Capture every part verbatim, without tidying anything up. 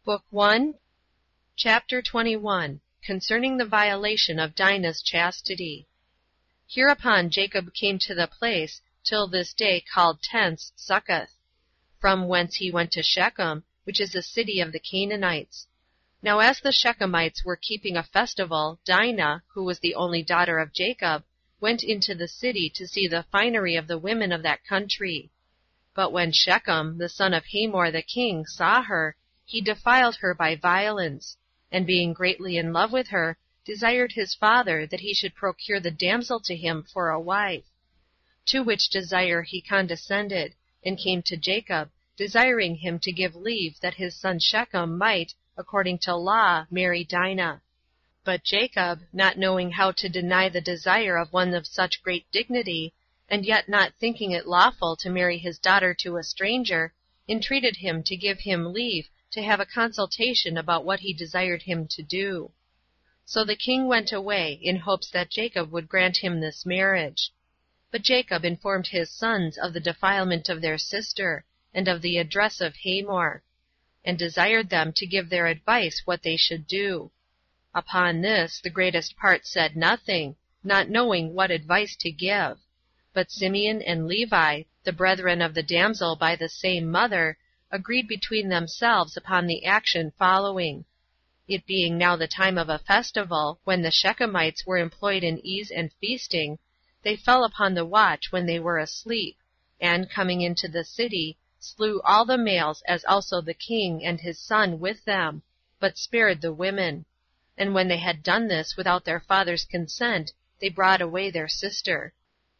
Book one, Chapter twenty-one, Concerning the violation of Dinah's chastity. Hereupon Jacob came to the place, till this day called Tents, Succoth; from whence he went to Shechem, which is a city of the Canaanites. Now as the Shechemites were keeping a festival, Dinah, who was the only daughter of Jacob, went into the city to see the finery of the women of that country. But when Shechem, the son of Hamor the king, saw her, he defiled her by violence, and being greatly in love with her, desired his father that he should procure the damsel to him for a wife. To which desire he condescended, and came to Jacob, desiring him to give leave that his son Shechem might, according to law, marry Dinah. But Jacob, not knowing how to deny the desire of one of such great dignity, and yet not thinking it lawful to marry his daughter to a stranger, entreated him to give him leave to have a consultation about what he desired him to do. So the king went away, in hopes that Jacob would grant him this marriage. But Jacob informed his sons of the defilement of their sister, and of the address of Hamor, and desired them to give their advice what they should do. Upon this the greatest part said nothing, not knowing what advice to give. But Simeon and Levi, the brethren of the damsel by the same mother, agreed between themselves upon the action following. It being now the time of a festival, when the Shechemites were employed in ease and feasting, they fell upon the watch when they were asleep, and, coming into the city, slew all the males, as also the king and his son with them, but spared the women. And when they had done this without their father's consent, they brought away their sister.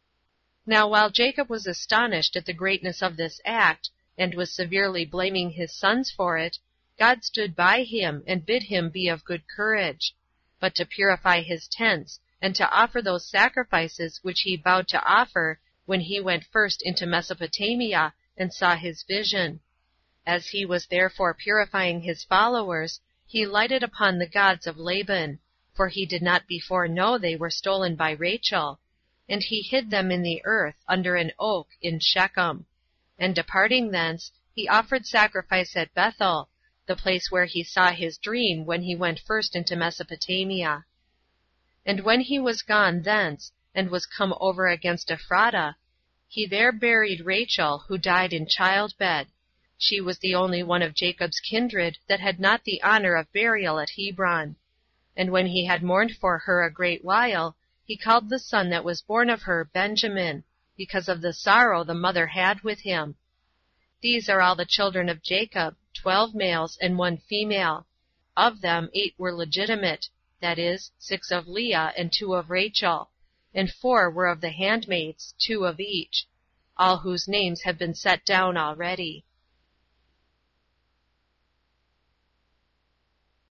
Now while Jacob was astonished at the greatness of this act, and was severely blaming his sons for it, God stood by him, and bid him be of good courage, but to purify his tents, and to offer those sacrifices which he vowed to offer when he went first into Mesopotamia and saw his vision. As he was therefore purifying his followers, he lighted upon the gods of Laban, for he did not before know they were stolen by Rachel, and he hid them in the earth, under an oak, in Shechem. And departing thence, he offered sacrifice at Bethel, the place where he saw his dream when he went first into Mesopotamia. And when he was gone thence, and was come over against Ephrata, he there buried Rachel, who died in childbed. She was the only one of Jacob's kindred that had not the honor of burial at Hebron. And when he had mourned for her a great while, he called the son that was born of her Benjamin, because of the sorrow the mother had with him. These are all the children of Jacob, twelve males and one female. Of them eight were legitimate, that is, six of Leah and two of Rachel, and four were of the handmaids, two of each, all whose names have been set down already.